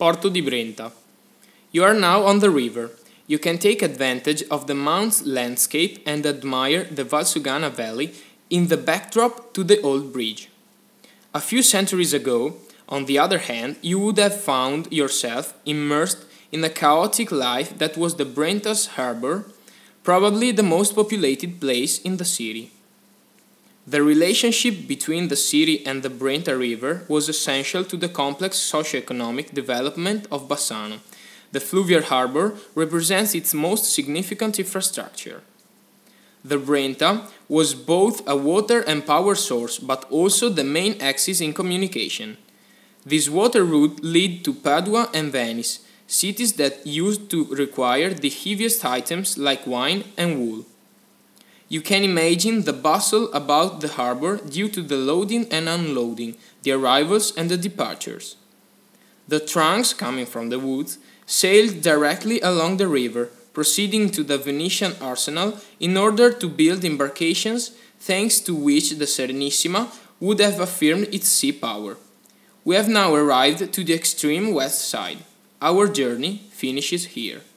Porto di Brenta. You are now on the river. You can take advantage of the mount's landscape and admire the Valsugana Valley in the backdrop to the old bridge. A few centuries ago, on the other hand, you would have found yourself immersed in a chaotic life that was the Brenta's harbor, probably the most populated place in the city. The relationship between the city and the Brenta River was essential to the complex socio-economic development of Bassano. The fluvial harbor represents its most significant infrastructure. The Brenta was both a water and power source, but also the main axis in communication. This water route led to Padua and Venice, cities that used to require the heaviest items like wine and wool. You can imagine the bustle about the harbor due to the loading and unloading, the arrivals and the departures. The trunks, coming from the woods, sailed directly along the river, proceeding to the Venetian arsenal in order to build embarkations thanks to which the Serenissima would have affirmed its sea power. We have now arrived to the extreme west side. Our journey finishes here.